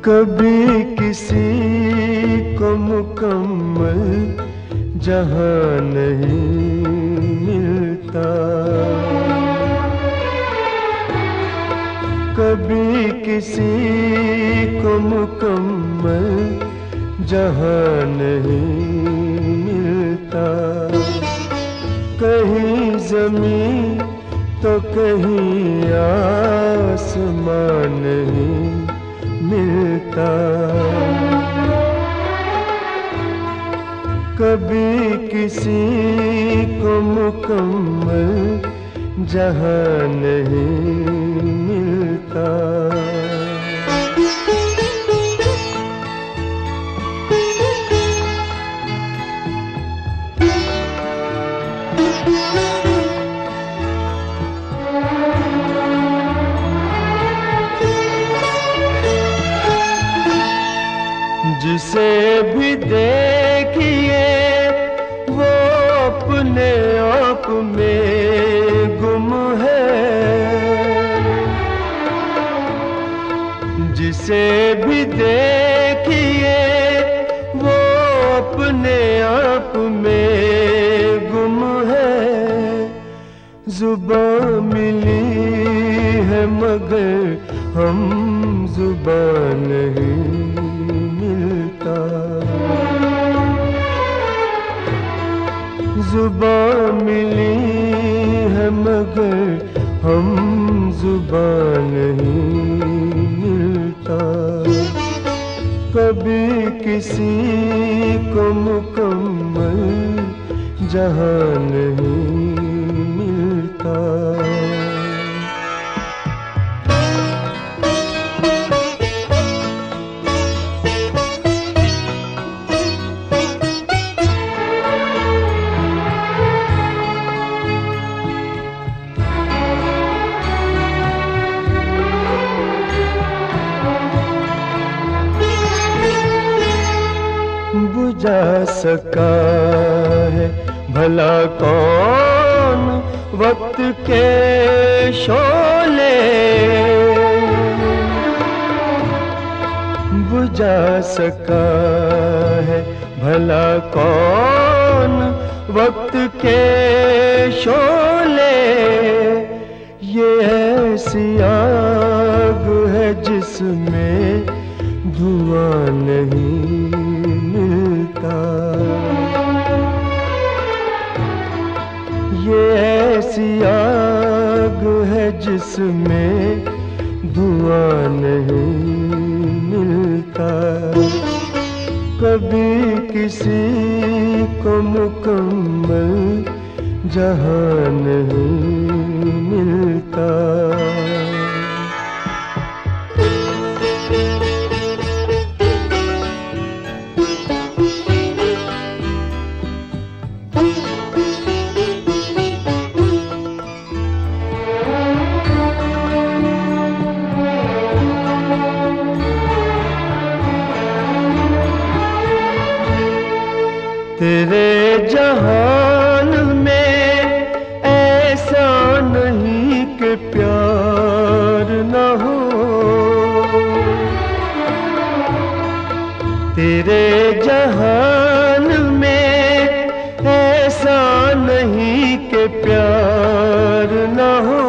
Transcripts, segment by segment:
कभी किसी को मुकम्मल जहां नहीं मिलता, कभी किसी को मुकम्मल जहां नहीं मिलता। कहीं ज़मीं तो कहीं आसमान नहीं मिलता। कभी किसी को मुकम्मल जहां नहीं मिलता। जिसे भी देखिए वो अपने आप में गुम है, जिसे भी देखिए वो अपने आप में गुम है। जुबान मिली है मगर हम जुबान नहीं मिलता। जुबान मिली है मगर हम जुबान नहीं मिलता। कभी किसी को मुकम्मल जहां नहीं मिलता। बुझा सका है भला कौन वक्त के शोले, बुझा सका है भला कौन वक्त के शोले। ये ऐसी आग है जिसमें धुआं नहीं मिलता। ये ऐसी आग है जिसमें धुआं नहीं मिलता। कभी किसी को मुकम्मल जहां नहीं मिलता। तेरे जहान में ऐसा नहीं कि प्यार न हो। तेरे जहान में ऐसा नहीं कि प्यार न हो।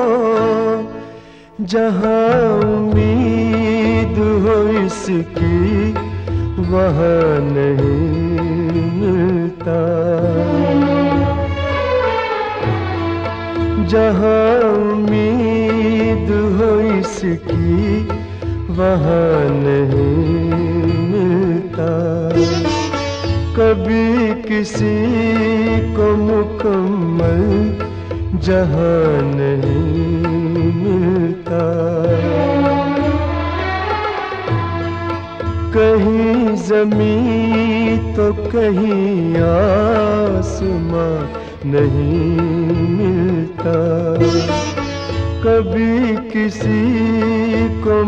जहां उम्मीद हो इसकी वहां नहीं मिलता। जहां उम्मीद हो इसकी वहां नहीं मिलता। कभी किसी को मुकम्मल जहां नहीं मिलता। कहीं ज़मीं तो कहीं आसमां नहीं मिलता। कभी किसी को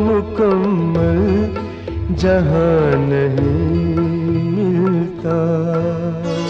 मुकम्मल जहां नहीं मिलता।